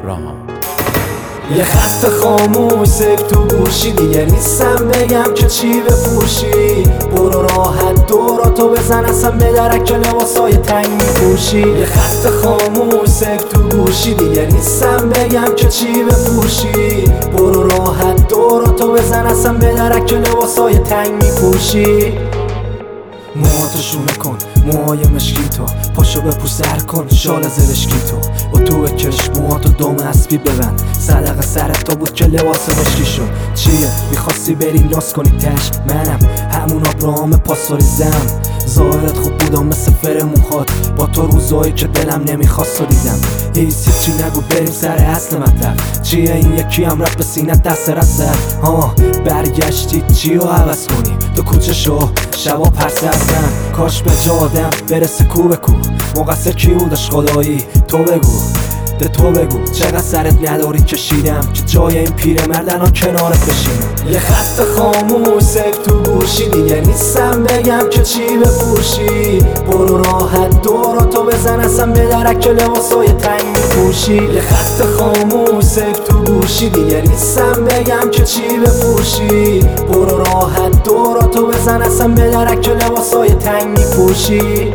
راما. یه خط خاموش سک تو گوشی، دیگه نیستم بگم که چی بپوشی. برو راحت دوراتو بزن، اصلا به درک که لباسای تنگ میپوشی. یه خط خاموش سک تو گوشی، دیگه نیستم بگم که چی بپوشی. برو راحت دوراتو بزن، اصلا به درک که لباسای تنگ میپوشی. موهاتو شونه کن، موهای مشکی تو، پاشو بپوش سر کن، شال زرشکی تو. با تو بکش موهاتو دم اسبی ببند، صدقه سرت تا بود که لباس مشکی شد. چیه میخواستی بری ناز کنی تش؟ منم همون ابراهام پاسوریزم. ظاهرت خوب بودم مثل فر موهات، با تو روزایی که دلم نمیخواست و دیدم. هیچی نگو بریم سر اصل مطلب. چیه این یکی هم رفت به سینت دست رد زد؟ برگشتی چی رو عوض کنی؟ تو کوچه شو شبا پرسه از من، کاش به جا آدم برسه کو به کو. مقصر کی بودش خدایی؟ تو بگو، ده تو بگو چقدر سرت نداری کشیدم که جای این پیرمردن ها کنارت بشینم. یه خط خاموش سک تو گوشی، دیگه نیستم بگم که چی بپوشی. برو راحت دوراتو بزن، اصلا به درک که لباسای تنگ میپوشی. یه خط خاموش سک تو گوشی، دیگه نیستم بگم که چی بپوشی. برو راحت دوراتو بزن، اصلا به درک که لباسای تنگ میپوشی.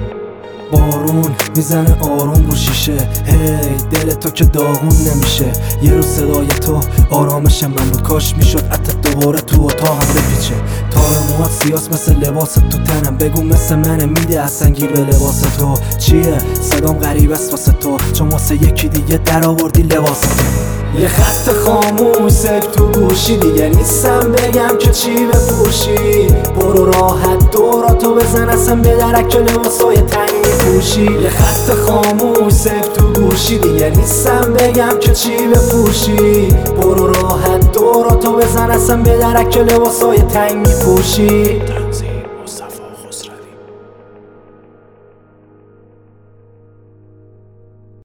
بارون میزنه آروم رو شیشه، هی دل تو که داغون نمیشه. یه روز صدای تو آرامش من بود، کاش میشد حتی دوباره تو اتاقم بپیچه. تار موهات سیاس مثل لباس تو تنم، بگو مثل منه میده اصلا گیر به لباس تو. چیه صدام غریب است واسه تو، چون واسه یکی دیگه در آوردی لباس تو. یه خط خاموش سک تو گوشی، دیگه نیستم بگم که چی بپوشی. برو راحت دوراتو بزن، اصلا به درک که لباسای تنگ میپوشی. یه خط خاموش سک تو گوشی، دیگه نیستم بگم که چی بپوشی. برو راحت دوراتو بزن، اصلا به درک که لباسای تنگ میپوشی.